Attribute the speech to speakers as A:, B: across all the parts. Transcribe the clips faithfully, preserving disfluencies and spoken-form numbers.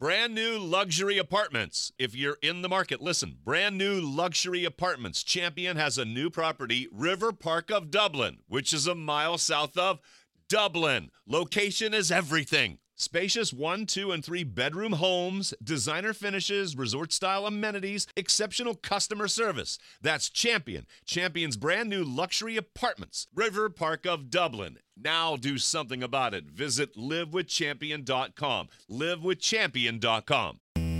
A: Brand new luxury apartments. If you're in the market, listen. Brand new luxury apartments. Champion has a new property, River Park of Dublin, which is a mile south of Dublin. Location is everything. Spacious one, two, and three bedroom homes, designer finishes, resort-style amenities, exceptional customer service. That's Champion. Champion's brand new luxury apartments. River Park of Dublin. Now do something about it. Visit live with champion dot com. live with champion dot com.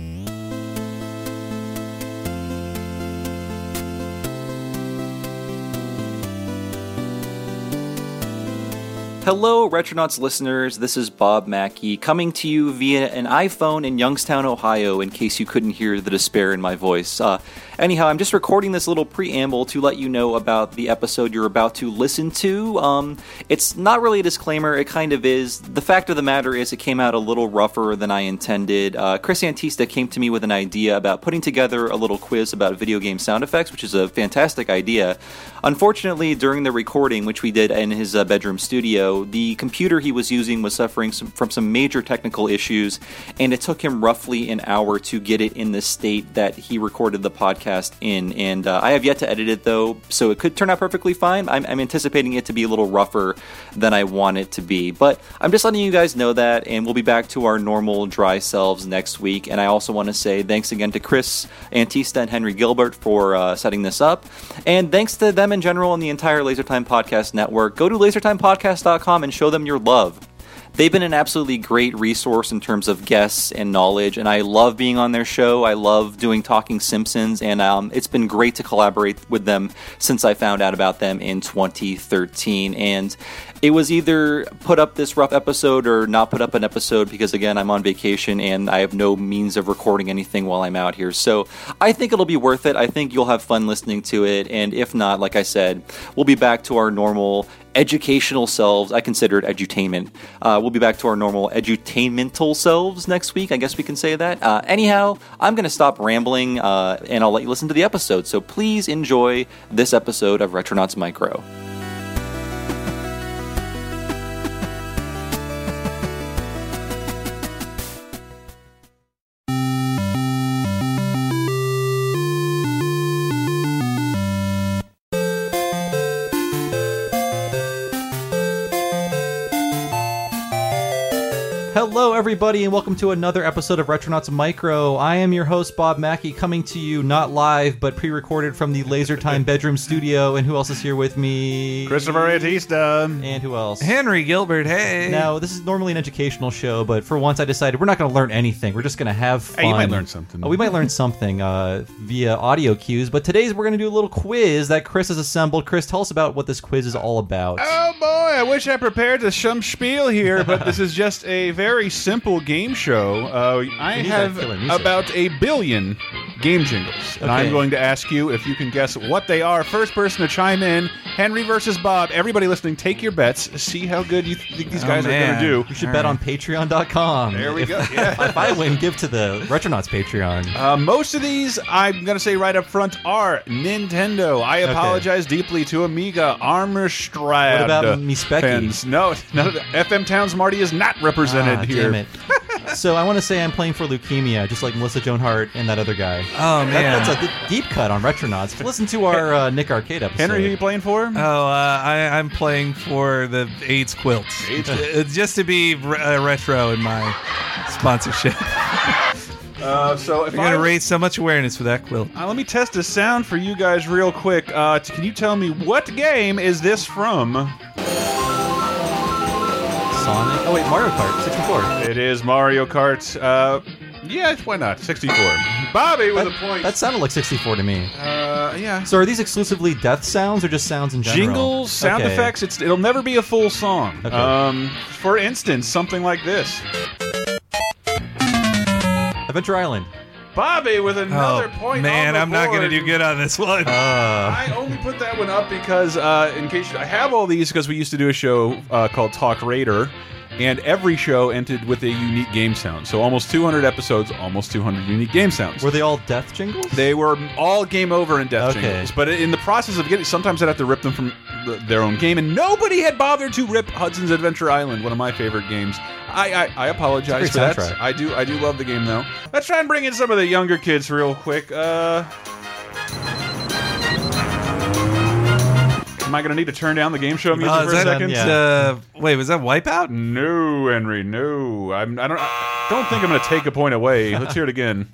B: Hello, Retronauts listeners. This is Bob Mackey coming to you via an iPhone in Youngstown, Ohio, in case you couldn't hear the despair in my voice. Uh, anyhow, I'm just recording this little preamble to let you know about the episode you're about to listen to. Um, it's not really a disclaimer, it kind of is. The fact of the matter is it came out a little rougher than I intended. Uh, Chris Antista came to me with an idea about putting together a little quiz about video game sound effects, which is a fantastic idea. Unfortunately, during the recording, which we did in his uh, bedroom studio, the computer he was using was suffering some, from some major technical issues, and it took him roughly an hour to get it in the state that he recorded the podcast in. And uh, I have yet to edit it, though, so it could turn out perfectly fine. I'm, I'm anticipating it to be a little rougher than I want it to be. But I'm just letting you guys know that, and we'll be back to our normal dry selves next week. And I also want to say thanks again to Chris Antista and Henry Gilbert for uh, setting this up. And thanks to them in general and the entire LaserTime Podcast Network. Go to laser time podcast dot com and show them your love. They've been an absolutely great resource in terms of guests and knowledge, and I love being on their show. I love doing Talking Simpsons, and um, it's been great to collaborate with them since I found out about them in twenty thirteen. And it was either put up this rough episode or not put up an episode because, again, I'm on vacation and I have no means of recording anything while I'm out here. So I think it'll be worth it. I think you'll have fun listening to it, and if not, like I said, we'll be back to our normal educational selves. I consider it edutainment. Uh, we'll be back to our normal edutainmental selves next week. I guess we can say that. Uh, anyhow, I'm going to stop rambling, uh, and I'll let you listen to the episode. So please enjoy this episode of Retronauts Micro. Hello, everybody, and welcome to another episode of Retronauts Micro. I am your host, Bob Mackey, coming to you not live, but pre-recorded from the LaserTime bedroom studio. And who else is here with me?
C: Christopher Antista.
B: And who else?
D: Henry Gilbert, hey.
B: Now, this is normally an educational show, but for once I decided we're not going to learn anything. We're just going to have fun.
C: Hey, you might learn something.
B: Uh, we might learn something uh, via audio cues, but today's we're going to do a little quiz that Chris has assembled. Chris, tell us about what this quiz is all about.
C: Oh, boy, I wish I prepared a some spiel here, but this is just a very simple game show. Uh, I have about a billion game jingles, and
B: okay.
C: I'm going to ask you if you can guess what they are. First person to chime in, Henry versus Bob. Everybody listening, take your bets. See how good you think these guys
D: oh,
C: are going to do.
B: You should all bet right. on patreon dot com.
C: There we
B: if,
C: go. Yeah.
B: If I win, give to the Retronauts Patreon.
C: Uh, most of these, I'm going to say right up front, are Nintendo. I apologize okay. deeply to Amiga, Armstrad.
B: What about me Specky?
C: Fans. No, none of the F M Towns Marty is not represented
B: ah,
C: here.
B: Damn it. So I want to say I'm playing for leukemia, just like Melissa Joan Hart and that other guy.
D: Oh, man.
B: That, that's a deep cut on Retronauts. Listen to our uh, Nick Arcade episode.
C: Henry, who are you playing for?
D: Oh, uh, I, I'm playing for the AIDS Quilts.
C: AIDS.
D: It's just to be re uh, retro in my sponsorship.
C: Uh, so if
D: We're going to
C: I...
D: raise so much awareness for that quilt.
C: Uh, let me test the sound for you guys real quick. Uh, can you tell me what game is this from?
B: Sonic? Oh wait, Mario Kart sixty-four.
C: It is Mario Kart. Uh, yeah, why not? sixty-four. Bobby with
B: that,
C: a point.
B: That sounded like sixty-four to me.
C: Uh, yeah.
B: So are these exclusively death sounds or just sounds in general?
C: Jingles, sound
B: okay.
C: effects. It's it'll never be a full song.
B: Okay.
C: Um, for instance, something like this.
B: Adventure Island.
C: Bobby with another
D: oh,
C: point.
D: Man,
C: on the
D: I'm not going to
C: board.
D: do good on this one.
B: Uh.
C: I only put that one up because, uh, in case you, I have all these because we used to do a show uh, called Talk Raider, and every show ended with a unique game sound. So almost two hundred episodes, almost two hundred unique game sounds.
B: Were they all death jingles?
C: They were all game over and death
B: okay.
C: jingles. But in the process of getting, sometimes I'd have to rip them from their own game, and nobody had bothered to rip Hudson's Adventure Island, one of my favorite games. I I, I apologize for that.
B: Soundtrack.
C: I do I do love the game though. Let's try and bring in some of the younger kids real quick. Uh, am I going to need to turn down the game show music
D: Uh,
C: for
D: is
C: a
D: that,
C: second?
B: Yeah.
D: uh, wait, was that Wipeout?
C: No, Henry, no. I'm, I don't. I don't think I'm going to take a point away. Let's hear it again.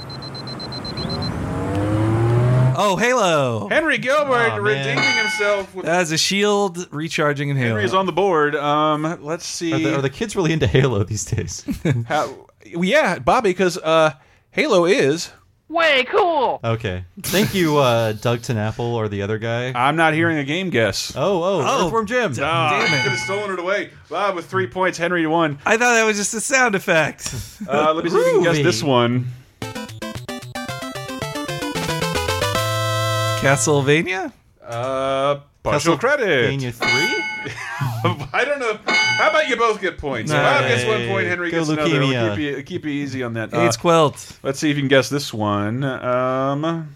D: Oh, Halo.
C: Henry Gilbert
B: Aw, man.
C: redeeming himself. With
D: That's a shield recharging in Halo.
C: Henry is on the board. Um, let's see.
B: Are the, are the kids really into Halo these days?
C: How, yeah, Bobby, because uh, Halo is.
E: Way cool!
B: Okay. Thank you, uh, Doug Tenapple or the other guy.
C: I'm not hearing a game guess.
B: Oh, oh,
D: Oh.
B: Earthworm Jim.
C: Ah,
D: damn it.
C: I could have stolen it away. Bob with three points. Henry one.
D: I thought that was just a sound effect.
C: Uh, let me see if you can guess
B: Groovy.
C: this one.
D: Castlevania?
C: Uh, partial credit.
B: Castlevania three?
C: I don't know. How about you both get points? So
D: Nice.
C: Bob gets one point. Henry
B: Go
C: gets another. We'll
B: leukemia.
C: keep you, keep you easy on that. Uh,
D: AIDS Quilt.
C: let's see if you can guess this one. Um,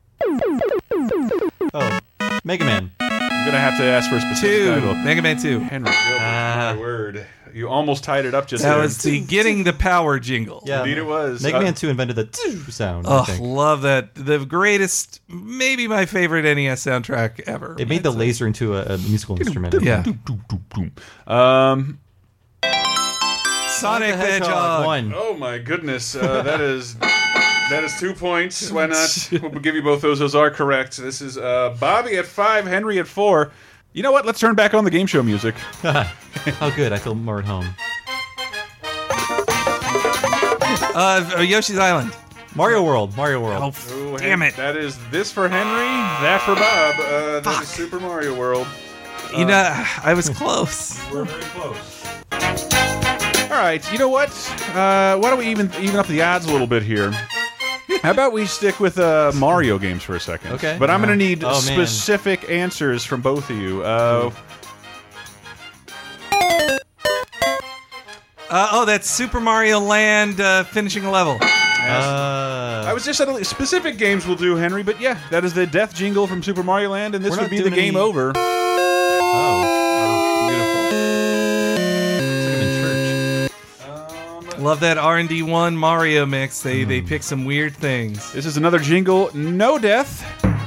B: Oh, Mega Man.
C: I'm gonna have to ask for a specific
D: Two.
C: title.
D: Mega Man two.
C: Henry Gilbert,
B: Ah.
C: my word. You almost tied it up just
D: That
C: there.
D: was the getting the power jingle.
B: Yeah.
C: Indeed it was.
B: Mega
C: Uh,
B: Man two invented the tsk sound, I
D: Oh,
B: think.
D: love that. The greatest, maybe my favorite N E S soundtrack ever.
B: It made the laser into a, a musical instrument.
D: Yeah.
C: Um,
D: Sonic the Hedgehog.
B: One.
C: oh my goodness. Uh, that is that is two points. Why not? We'll give you both those. Those are correct. This is uh, Bobby at five, Henry at four. You know what? Let's turn back on the game show music.
B: Oh, good. I feel more at home.
D: Uh, Yoshi's Island.
B: Mario World. Mario World.
D: Oh,
C: Oh,
D: f- damn
C: Hen-
D: it.
C: That is this for Henry, that for Bob. Uh, that is Super Mario World.
D: You know, I was close.
C: We're very close. All right, you know what? Uh, why don't we even even up the odds a little bit here? How about we stick with uh, Mario games for a second?
B: Okay.
C: But I'm going to need
B: Oh, man.
C: specific answers from both of you. Uh,
D: Uh, oh, that's Super Mario Land uh, finishing a level.
B: Uh,
C: I was just saying specific games will do, Henry. But yeah, that is the death jingle from Super Mario Land, and this
B: We're
C: would
B: not
C: be the
B: doing
C: game
B: any-
C: over.
B: oh.
C: Beautiful.
B: It's like I'm in church.
D: Love that R and D one Mario mix. They
C: Hmm.
D: they pick some weird things.
C: This is another jingle. No death.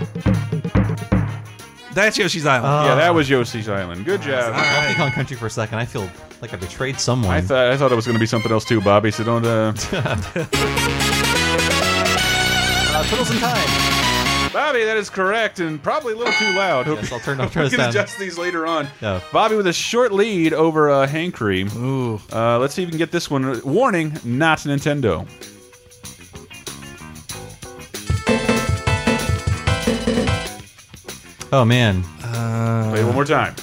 D: That's Yoshi's Island.
B: Uh,
C: Yeah, that was Yoshi's Island. Good job.
D: All right.
B: Donkey Kong Country for a second. I feel like I betrayed someone.
C: I thought I thought it was going to be something else too, Bobby. So don't. Uh...
B: uh, Turtles in Time.
C: Bobby, that is correct, and probably a little too loud. Hope
B: Yes, I'll turn, I'll
C: we
B: turn this
C: can
B: down.
C: adjust these later on.
B: Yeah.
C: Bobby with a short lead over uh, Hankry.
D: Ooh.
C: Uh, let's see if we can get this one. Warning: not Nintendo.
B: Oh, man.
C: Play it one more time.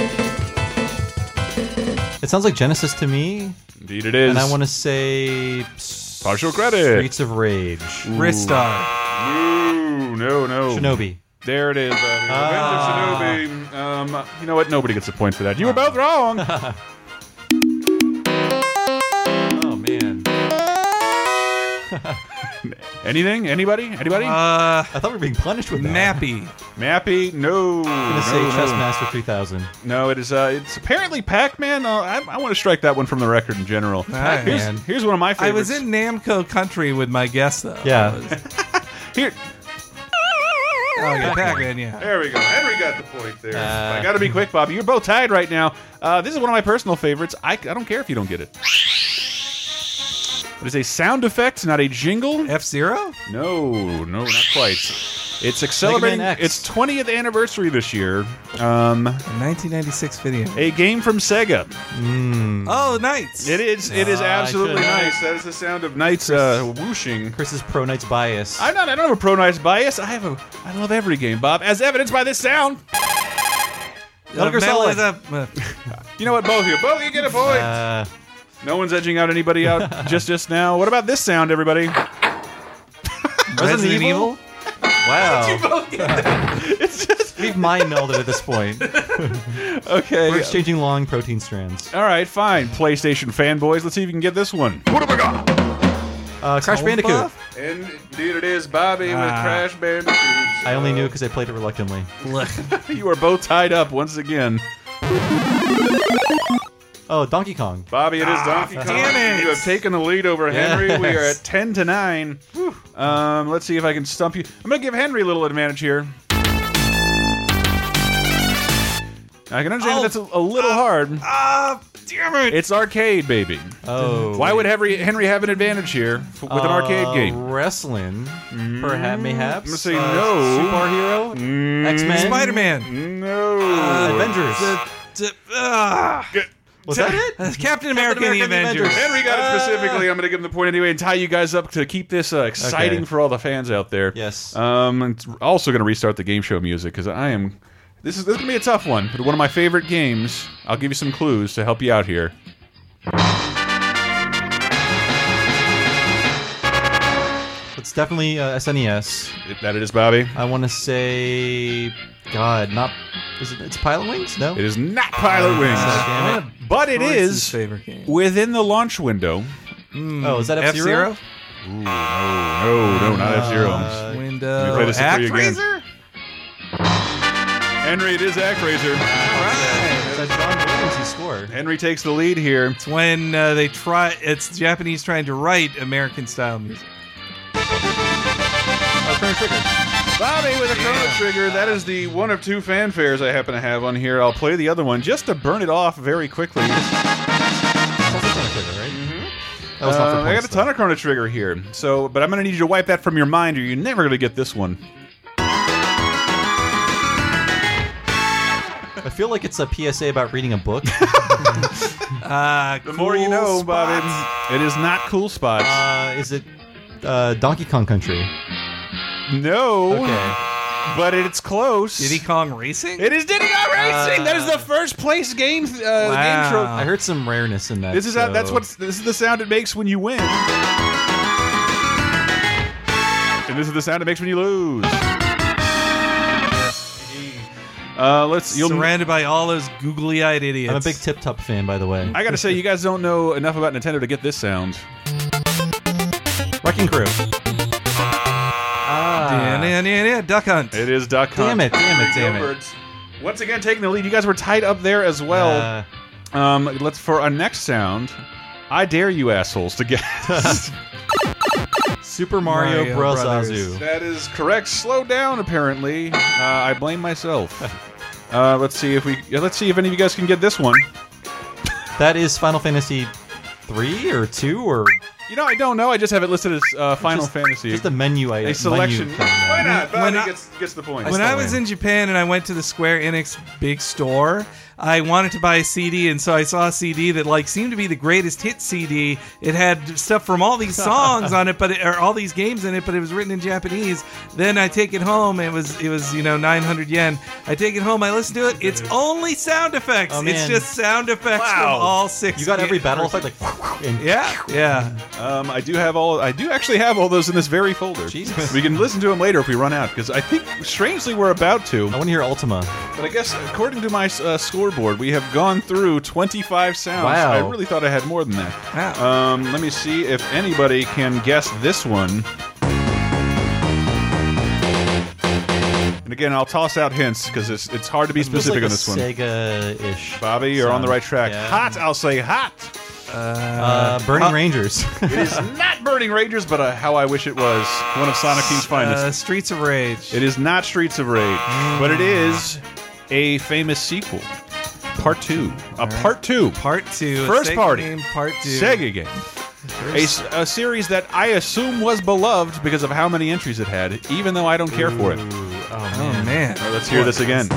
B: It sounds like Genesis to me.
C: Indeed, it is.
B: And I want to say...
C: Partial credit.
B: Streets of Rage.
D: Ristar.
C: Ooh, no, no.
B: Shinobi.
C: There it is, Bobby.
B: Ah.
C: Revenge of Shinobi. Um, you know what? Nobody gets a point for that. You were both wrong.
B: Oh, man.
C: Anything? Anybody? Anybody?
D: Uh,
B: I thought we were being punished with that.
D: Nappy.
C: Mappy? No.
B: I'm going to say
C: no, no.
B: Chessmaster three thousand.
C: No, it is. Uh, it's apparently Pac-Man. Uh, I, I want to strike that one from the record in general.
D: Nice.
C: Here's,
B: Man.
C: here's one of my
D: I
C: favorites.
D: was in Namco country with my guess though.
B: Yeah.
C: Here.
D: Oh, yeah, Pac-Man, yeah.
C: There we go. Henry got the point there.
B: Uh.
C: I got to be quick, Bobby. You're both tied right now. Uh, this is one of my personal favorites. I, I don't care if you don't get it. It is a sound effect, not a jingle.
D: F-Zero?
C: No, no, not quite. It's celebrating
B: X.
C: its twentieth anniversary this year. Um,
D: A nineteen ninety-six video.
C: a game from Sega.
D: Oh, Knights.
C: It is. It is
B: Ah, I
C: absolutely
B: should've-
C: nice. That is the sound of Knights uh, whooshing.
B: Chris's Pro Knights bias.
C: I'm not. I don't have a pro Knights bias. I have a. I love every game, Bob, as evidenced by this sound.
B: Metal Gear
D: Metal
B: Solid.
D: is up. Uh,
C: You know what? Both of you. Both of you get a point.
B: Uh,
C: No one's edging out anybody out just just now. What about this sound, everybody?
B: Resident Evil? Wow.
C: It's just
B: We've mind melded at this point.
C: okay.
B: We're exchanging long protein strands.
C: All right, fine. PlayStation fanboys. Let's see if you can get this one.
B: Uh, Crash
D: Tone
B: Bandicoot.
D: Buff?
C: Indeed it is Bobby with
D: Ah.
C: Crash Bandicoot.
B: I only knew because I played it reluctantly.
C: You are both tied up once again.
B: Oh, Donkey Kong.
C: Bobby, it is Donkey Kong.
D: damn it.
C: You have taken the lead over Henry.
B: Yes.
C: We are at ten to nine. Um, let's see if I can stump you. I'm going to give Henry a little advantage here. I can understand
D: Oh.
C: that's a, a little hard.
D: Ah, damn it.
C: It's arcade, baby.
B: Oh.
C: Why would Henry, Henry have an advantage here f- with an arcade
B: Uh,
C: game?
B: Wrestling. Perhaps, mayhaps.
C: I'm gonna say
B: Uh,
C: no.
B: Superhero.
C: Mm,
B: X-Men.
D: Spider-Man.
C: No.
B: Uh, Avengers.
D: D- d- ah.
C: Good.
B: Was that it?
D: Uh, Captain America and the
B: America and the
D: Avengers.
B: Avengers.
C: Henry got
B: Uh,
C: it specifically. I'm going to give him the point anyway and tie you guys up to keep this uh, exciting
B: Okay.
C: for all the fans out there.
B: Yes.
C: Um, and it's also going to restart the game show music because I am. This is this is going to be a tough one, but one of my favorite games. I'll give you some clues to help you out here.
B: It's definitely uh, S N E S.
C: It, that it is, Bobby.
B: I want to say, God, not. Is it? It's Pilot Wings? No.
C: It is not Pilot Wings,
B: Damn it.
C: but it
D: Royce's
C: is
D: favorite game.
C: within the launch window.
B: Oh, is that F-Zero?
D: F-Zero?
C: Ooh, no, no, no, not F Zero.
B: Uh,
C: Let me
D: Window.
C: play this for you again.
D: Actraiser?
C: Henry, it is ActRaiser.
D: All right.
B: Is that John Williams' score?
C: Henry takes the lead here.
D: It's when uh, they try. It's Japanese trying to write American style music.
B: Oh, Chrono Trigger.
C: Bobby with a Chrono Trigger. That is the one of two fanfares I happen to have on here. I'll play the other one just to burn it off very quickly.
B: That's also Chrono Trigger, right? Mm-hmm. That was not for
C: Uh, I got
B: points,
C: a ton of Chrono Trigger here. So, but I'm going to need you to wipe that from your mind, or you're never going to get this one.
B: I feel like it's a P S A about reading a book.
D: Uh,
C: The more you know, Bobby. It is not Cool Spots.
B: uh, is it uh, Donkey Kong Country?
C: no,
B: Okay.
C: but it's close.
D: Diddy Kong Racing?
C: It is Diddy Kong Racing. that is the first place game. Uh, the game
D: Wow.
C: show.
B: I heard some rareness in that.
C: This is
B: so.
C: how, that's what this is the sound it makes when you win, and this is the sound it makes when you lose. Uh, let's. You'll.
D: Surrounded by all those googly-eyed idiots.
B: I'm a big Tip Top fan, by the way.
C: I gotta say, you guys don't know enough about Nintendo to get this sound.
B: Wrecking Crew.
D: Yeah, yeah, yeah, yeah, Duck Hunt.
C: It is Duck Hunt.
B: Damn it! Damn it! Damn it!
C: Gilbert's once again taking the lead. You guys were tied up there as well.
B: Uh,
C: Um, let's for our next sound. I dare you assholes to guess.
B: Super Mario,
D: Mario
B: Bros.
D: Brothers.
B: Azu.
C: That is correct. Slow down. Apparently, uh, I blame myself. Uh, let's see if we. yeah, Let's see if any of you guys can get this one.
B: That is Final Fantasy three or two or
C: You know, I don't know. I just have it listed as uh, Final
B: just,
C: Fantasy.
B: Just a menu item.
C: a selection.
B: Menu thing, uh,
C: Why not?
D: When
C: Bobby
D: I-
C: gets gets the point.
D: When
B: still
D: I was
B: win.
D: in Japan and I went to the Square Enix big store, I wanted to buy a C D, and so I saw a C D that like seemed to be the greatest hit C D. It had stuff from all these songs on it, but it, or all these games in it, but it was written in Japanese. Then I take it home. It was it was you know nine hundred yen. I take it home. I listen to it. It's only sound effects.
B: Oh,
D: It's
B: man.
D: just sound effects
C: Wow.
D: from all six.
B: You got every
D: ga-
B: battle effect like. And
D: Yeah, yeah.
C: Um, I do have all. I do actually have all those in this very folder.
B: Jesus.
C: We can listen to them later if we run out, because I think strangely we're about to.
B: I want to hear Ultima.
C: But I guess according to my uh, scoreboard, we have gone through twenty-five sounds.
B: Wow.
C: I really thought I had more than that.
D: Wow.
C: Um, let me see if anybody can guess this one. And again, I'll toss out hints because it's it's hard to be
B: Feels
C: specific
B: like
C: on
B: a
C: this one.
B: Sega-ish.
C: Bobby, you're on the right track.
B: Yeah.
C: Hot, I'll say hot.
B: Uh, Burning
D: Uh,
B: Rangers.
C: It is not Burning Rangers, but uh, how I wish it was. One of Sonic Team's finest.
D: Uh, Streets of Rage.
C: It is not Streets of Rage, but it is a famous sequel. Part two. A part two.
D: Part two. a
C: First
D: Sega
C: party.
D: game, part two.
C: Sega game. A, s- a series that I assume was beloved because of how many entries it had, even though I don't care for it.
B: Oh,
D: Oh
B: man.
D: man.
C: All right, let's hear this again.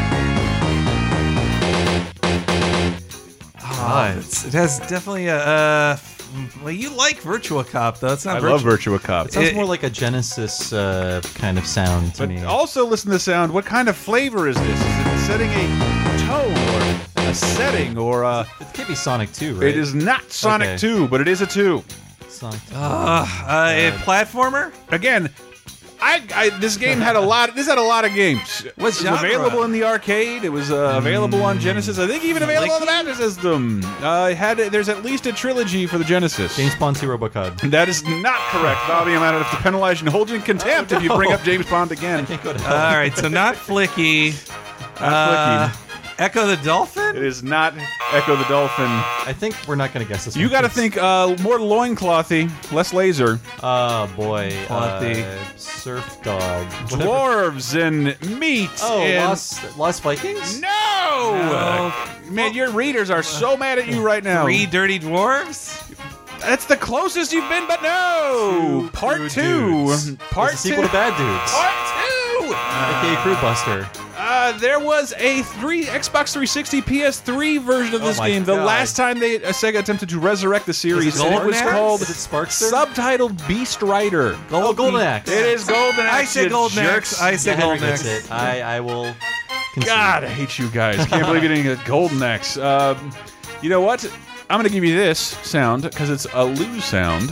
D: Oh, it's, it has definitely a. Uh, well, you like Virtua Cop though. It's not.
C: I
D: Virtua.
C: love Virtua Cop.
B: It sounds
D: It-
B: more like a Genesis uh, kind of sound to
C: But
B: me.
C: also listen to the sound. What kind of flavor is this? Is it setting a tone or a setting or a...
B: It could be Sonic two, right?
C: It is not Sonic
B: Okay.
C: two, but it is a two.
B: Sonic two.
D: Uh, uh, a platformer.
C: Again, I, I this game had a lot. This had a lot of games.
D: What
C: It was
D: genre?
C: available in the arcade. It was uh, available on Genesis. I think even available on the Master System. Uh, it had there's at least a trilogy for the Genesis.
E: James Bond two Robocod.
C: That is not correct, Bobby. I'm going to have to penalize you and hold you in contempt
E: Oh,
C: if you
E: no.
C: bring up James Bond again.
E: Can't go to
D: All
E: hell.
D: right, so not Flicky.
C: Not
D: Uh,
C: Flicky.
D: Echo the Dolphin?
C: It is not Echo the Dolphin.
E: I think we're not going to guess this.
C: You
E: one.
C: got to think uh, more loinclothy, less laser.
E: Oh boy,
D: Clothy.
E: uh, Surf Dog. Whatever.
C: Dwarves and meat.
E: Oh,
C: and...
E: Lost, Lost Vikings.
C: No!
D: No.
C: Man, your readers are so mad at you right now.
D: Three Dirty Dwarves?
C: That's the closest you've been, but no.
E: Two
C: Part
E: Crew
C: two.
E: Dudes.
C: Part
E: It's
C: two.
E: a sequel to Bad Dudes.
C: Part two.
E: A K A Crew Buster.
C: Uh, there was a three Xbox three sixty P S three version of
E: Oh
C: this
E: my
C: game. The
E: God.
C: last time they uh, Sega attempted to resurrect the series,
E: Is it
C: and it
D: Golden
C: was
D: Axe?
C: called
E: Is it Sparkster?
C: subtitled Beast Rider.
E: Oh, Golden Axe.
C: It is Golden Axe.
D: I say
C: you
D: Golden
C: jerks.
D: Axe. I say
E: Yeah, Henry
D: Golden
E: gets
D: Axe.
E: it. I, I will. Concede.
C: God, I hate you guys. Can't believe you didn't get Golden Axe. Um, you know what? I'm going to give you this sound because it's a lose sound.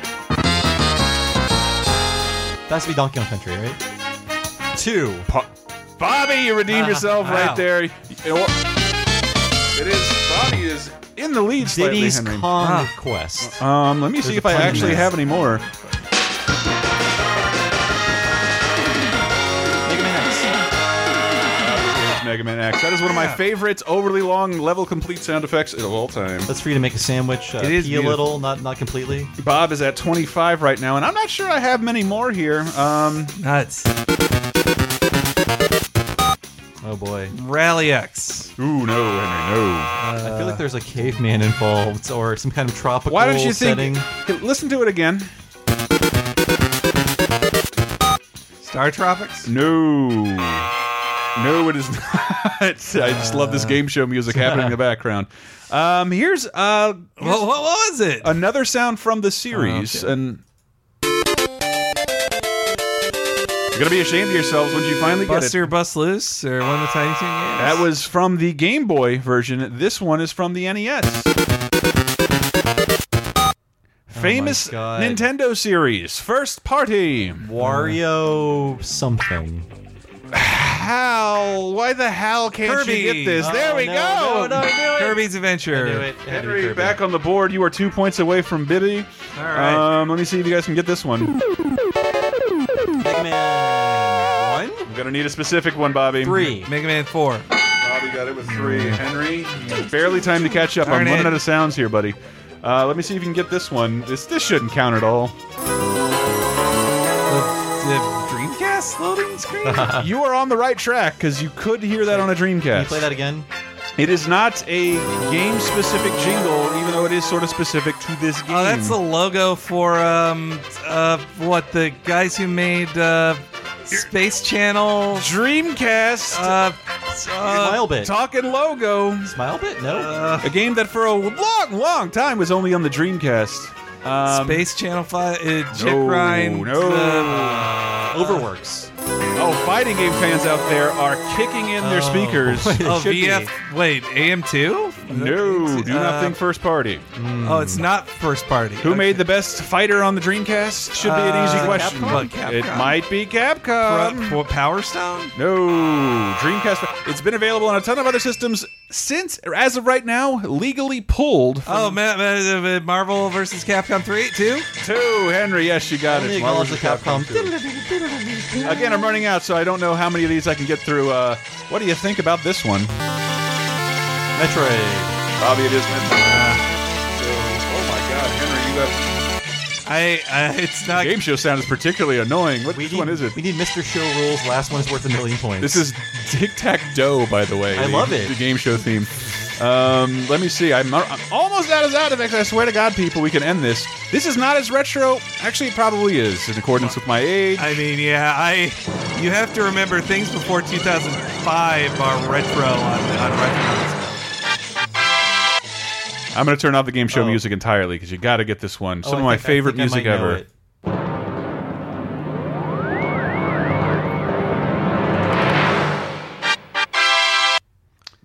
E: That has to be Donkey Kong Country, right? Two.
C: Pa- Bobby, you redeemed yourself
D: wow.
C: right there. You know what? It is. Bobby is in the lead slightly,
E: Diddy's
C: Henry.
E: Kong
D: Ah.
E: Quest.
C: Um, let me
E: There's
C: see
E: a
C: if I
E: pun in
C: actually
E: there.
C: have any more.
E: Mega Man X.
C: Here's Mega Man X. That is one of my favorite overly long level complete sound effects of all time.
E: That's for you to make a sandwich. Uh,
D: It is
E: pee a
D: beautiful.
E: little, not not completely.
C: Bob is at twenty-five right now, and I'm not sure I have many more here. Um,
D: Nuts.
E: Oh boy.
D: Rally X.
C: ooh, no, Henry, no.
E: I feel like there's a caveman involved or some kind of tropical
C: Why don't you
E: setting.
C: think? Listen to it again.
D: Star Tropics?
C: No. No, it is not. I just love this game show music happening in the background. Um, here's uh,
D: What, what was it?
C: another sound from the series,
E: Oh, okay.
C: and you're gonna be ashamed of yourselves when you finally
D: Buster
C: get it.
D: Bust Loose or one of the Tiny Toon games?
C: That was from the Game Boy version. This one is from the N E S. Famous
E: God.
C: Nintendo series, first party.
E: Wario something.
C: Hal, why the hell can't
D: Kirby.
C: you get this? there
E: Oh,
C: we
E: no,
C: go.
E: No, no, I knew it.
D: Kirby's Adventure.
E: I knew it. It had to be
C: Henry,
E: Kirby.
C: back on the board. You are two points away from Bibby.
D: All right.
C: Um, let me see if you guys can get this one.
E: Mega Man one,
C: I'm gonna need a specific one, Bobby.
E: three.
D: Mega Man four.
C: Bobby got it with three. Henry, barely time to catch up.
D: Darn
C: I'm
D: it.
C: running out of sounds here, buddy. Uh, let me see if you can get this one. This this shouldn't count at all.
D: The, the Dreamcast loading screen?
C: You are on the right track because you could hear that on a Dreamcast.
E: Can you play that again?
C: It is not a game-specific jingle, even though it is sort of specific to this game.
D: Oh, that's the logo for um uh what the guys who made uh Space Channel
C: Dreamcast.
D: uh, uh
E: Smilebit.
C: Talking logo.
E: Smilebit? No.
D: uh
C: A game that for a long, long time was only on the Dreamcast. Um,
D: Space Channel five uh, Jet
C: no,
D: Grind
C: no.
E: Uh, Overworks.
C: Oh, fighting game fans out there are kicking in their
E: Oh,
C: speakers.
E: wait.
D: Oh,
E: should
D: V F. Wait, A M two?
C: No, do not
D: Uh,
C: think first party.
D: Oh, it's not first party.
C: Who made the best fighter on the Dreamcast? Should be an easy
D: Uh,
C: question.
D: Capcom? What, Capcom?
C: It might be Capcom.
D: For, for Power Stone?
C: No, Dreamcast. It's been available on a ton of other systems since, as of right now, legally pulled. From
D: Oh, Ma- Ma- Ma- Marvel versus Capcom three, two?
C: two. Henry, yes, you got
E: Only
C: it.
E: acknowledge the Capcom.
C: Again, I'm running out, so I don't know how many of these I can get through. Uh, what do you think about this one?
E: Metroid.
C: Bobby, it is Metroid. Oh my God, Henry, you got
D: I, uh, it's not.
C: game show sound is particularly annoying. What
E: We
C: which
E: need,
C: one is it?
E: We need Mister Show rules. Last one is worth a million points.
C: This is Tic Tac Doe, by the way.
E: I
C: the-
E: love it.
C: The game show theme. Um, let me see. I'm, I'm almost out of out of it. I swear to God, people, we can end this. This is not as retro. Actually, it probably is, in accordance with my age.
D: I mean, yeah, I. You have to remember things before two thousand five are retro on, on retro.
C: I'm going to turn off the game show
E: Oh.
C: music entirely because you got to get this one.
E: Oh,
C: Some
E: I
C: of my
E: think- I
C: favorite
E: think I
C: music
E: might know
C: ever.
E: it.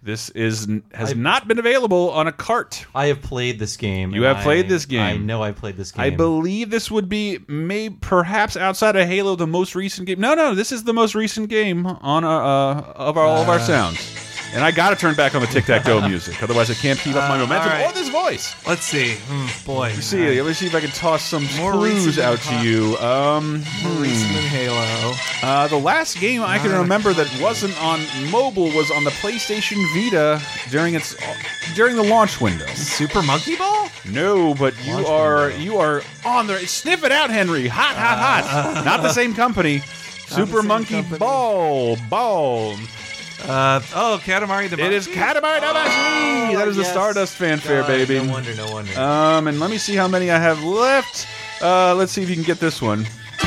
C: This is has
E: I've-
C: not been available on a cart.
E: I have played this game.
C: You
E: and
C: have played
E: I-
C: this game.
E: I know I played this game.
C: I believe this would be, may perhaps outside of Halo, the most recent game. No, no, this is the most recent game on uh, uh, of our, all of our sounds. And I got to turn back on the tic-tac-toe music, otherwise I can't keep up my
D: Uh,
C: momentum
D: all right.
C: or this voice.
D: Let's see. Mm, boy.
C: Let's see, let me see if I can toss some
D: More
C: clues
D: recent
C: out
D: than
C: to you. Um,
D: More recent than Halo.
C: uh, the last game I can
D: Not a-
C: remember that wasn't on mobile was on the PlayStation Vita during its during the launch window.
D: Super Monkey Ball?
C: No, but you
E: Launch
C: are
E: window.
C: you are on the sniff it out, Henry. Hot, hot, hot. Not the same company. Super
D: same
C: Monkey
D: company.
C: Ball, ball.
D: Uh, oh, Katamari Damacy.
C: It is Katamari Damacy. That is the
E: yes.
C: Stardust fanfare,
E: God,
C: baby.
E: No wonder, no wonder.
C: Um, and let me see how many I have left. Uh, let's see if you can get this one.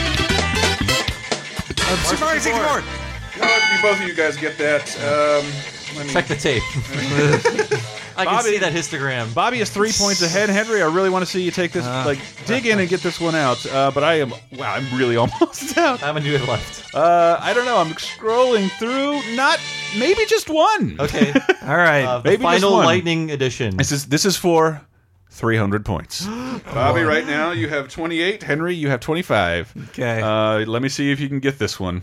D: Uh, Super Mario sixty-four.
C: Both of you guys get that. Um, let me-
E: Check the tape. I can
C: Bobby-
E: see that histogram.
C: Bobby is three points ahead. Henry, I really want to see you take this, like, dig in and get this one out. Uh, but I am, wow, I'm really almost out.
E: How many do we have left?
C: Uh, I don't know. I'm scrolling through. Not maybe just one.
E: Okay.
D: All right.
E: Uh, the
C: Maybe just
E: final
C: one.
E: Lightning edition.
C: This is this is for three hundred points. Bobby, right now you have twenty-eight. Henry, you have twenty-five.
D: Okay.
C: Uh, let me see if you can get this one.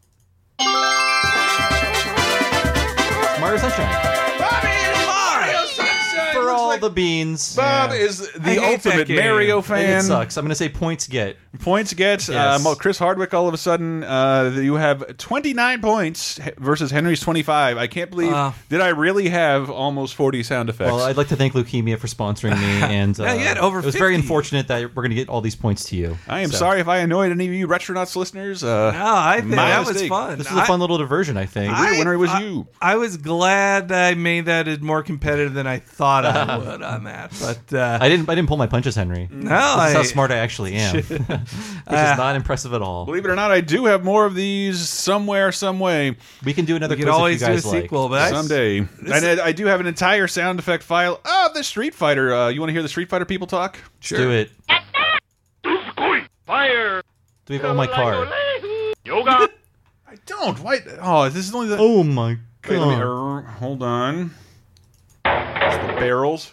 E: Mario Sunshine.
C: Bobby is Mario Sunshine.
E: For all
C: like
E: the beans.
C: Bob
D: Yeah.
C: is
D: I
C: the
D: hate that
C: ultimate
D: game.
C: Mario
E: It
C: fan.
E: sucks. I'm going to say points get.
C: Points get
E: Yes.
C: um, Chris Hardwick. All of a sudden, uh, you have twenty-nine points versus Henry's twenty-five. I can't believe.
D: Uh.
C: did I really have almost forty sound effects?
E: Well, I'd like to thank Leukemia for sponsoring me, and uh,
D: Yeah, you had over
E: it was very
D: fifty.
E: unfortunate that we're going to get all these points to you.
C: I am
E: So,
C: sorry if I annoyed any of you Retronauts listeners. Uh,
D: no, I think
C: my
D: that was
C: mistake.
D: fun.
E: This is a
D: I-
E: fun little diversion, I think.
C: The winner was
D: I-
C: you.
D: I was glad I made that as more competitive than I thought I would on that. But uh,
E: I didn't. I didn't pull my punches, Henry.
D: no,
E: This is how
D: I,
E: smart I actually am, which is
D: Ah.
E: not impressive at all.
C: Believe it or not, I do have more of these somewhere, some way,
E: We can do another
D: we
E: quiz
D: could always
E: if
D: do
E: you
D: a
E: guys like.
D: sequel, but I-
C: someday. And I, I do have an entire sound effect file of the Street Fighter. Uh, you want to hear the Street Fighter people talk?
E: Let's do it.
F: Fire!
E: Do we have all my card?
F: Yoga!
C: I don't. Why? Oh, this is only the.
E: Oh my
C: Wait, let me,
E: god!
C: er, hold on. It's the barrels.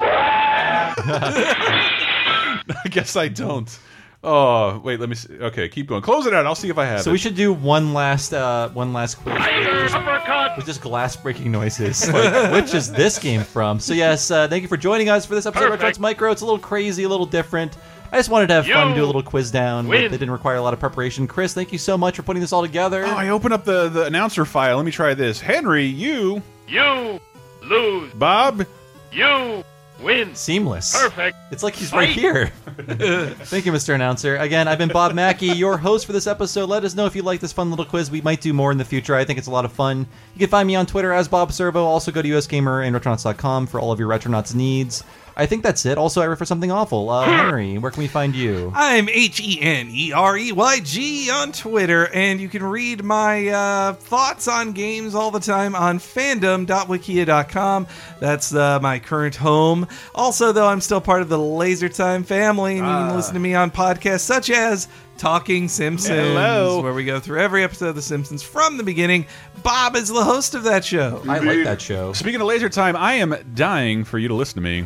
C: I guess I don't. Oh, wait, let me see. Okay, keep going. Close it out. I'll see if I have
E: So
C: it.
E: we should do one last, uh, one last quiz
F: Fire!
E: with just,
F: Uppercut!
E: with just glass breaking noises. Like, which is this game from? So yes, uh, thank you for joining us for this episode of
F: Perfect.
E: Retronauts Micro. It's a little crazy, a little different. I just wanted to have fun,
F: You
E: do a little quiz down. But
F: win.
E: that didn't require a lot of preparation. Chris, thank you so much for putting this all together.
C: Oh, I open up the, the announcer file. Let me try this. Henry, you,
F: You lose!
C: Bob,
F: You win!
E: Seamless.
F: Perfect!
E: It's like he's right here. Thank you, Mister Announcer. Again, I've been Bob Mackey, your host for this episode. Let us know if you like this fun little quiz. We might do more in the future. I think it's a lot of fun. You can find me on Twitter as Bob Servo. Also go to U S Gamer and Retronauts dot com for all of your Retronauts needs. I think that's it. Also, I refer something awful. Uh, Henry, where can we find you?
D: I'm H E N E R E Y G on Twitter, and you can read my uh, thoughts on games all the time on fandom dot wikia dot com. That's uh, my current home. Also, though, I'm still part of the Laser Time family, and you can listen to me on podcasts such as Talking Simpsons,
C: Hello.
D: where we go through every episode of The Simpsons from the beginning. Bob is the host of that show.
E: I like that show.
C: Speaking of laser time, I am dying for you to listen to me.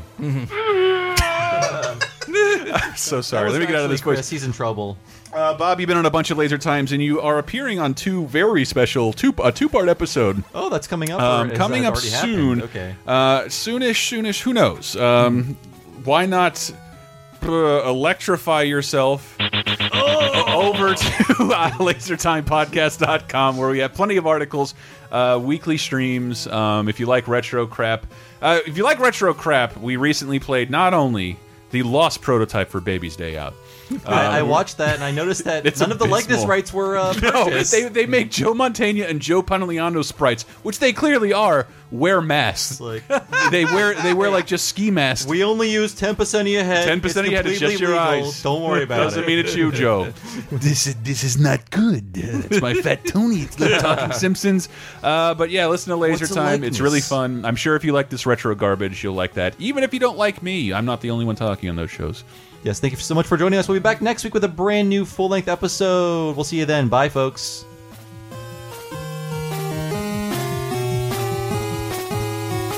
C: I'm so sorry. Let me get out of this
E: Chris,
C: voice.
E: he's in trouble.
C: Uh, Bob, you've been on a bunch of laser times, and you are appearing on two very special two a two part episode.
E: Oh, that's coming up. or
C: Um,
E: is
C: coming
E: that
C: up
E: already
C: soon.
E: happened? Okay.
C: Uh, soonish, soonish. Who knows? Um, why not uh, electrify yourself over to uh, laser time podcast dot com, where we have plenty of articles, uh, weekly streams. Um, if you like retro crap, uh, if you like retro crap, we recently played not only the Lost prototype for Baby's Day Out.
E: I, I watched that and I noticed that
C: It's
E: none of the likeness
C: abysmal.
E: rights were uh,
C: No,
E: purchased.
C: they, they make Joe Montana and Joe Pantoliano sprites, which they clearly are, wear masks.
E: Like,
C: they wear they wear like just ski masks.
E: we only use ten percent of your head.
C: ten percent of your head is just your
E: legal.
C: eyes.
E: Don't worry about
C: Doesn't
E: it.
C: mean it's you, Joe. this is this is not good. It's my fat Tony. It's the Talking Simpsons. Uh, but yeah, listen to Laser
E: What's a
C: Time. It's really
E: likeness?
C: fun. I'm sure if you like this retro garbage, you'll like that. Even if you don't like me, I'm not the only one talking on those shows.
E: Yes, thank you so much for joining us. We'll be back next week with a brand new full-length episode. We'll see you then. Bye, folks.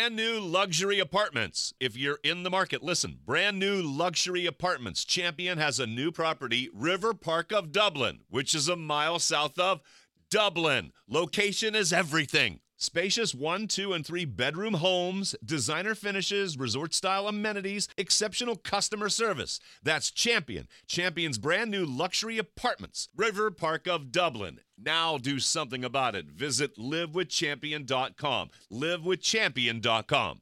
A: brand new luxury apartments. If you're in the market, listen, brand new luxury apartments. Champion has a new property, River Park of Dublin, which is a mile south of Dublin. Location is everything. Spacious one, two, and three bedroom homes, designer finishes, resort-style amenities, exceptional customer service. That's Champion. Champion's brand new luxury apartments, River Park of Dublin. Now do something about it. Visit live with champion dot com. live with champion dot com.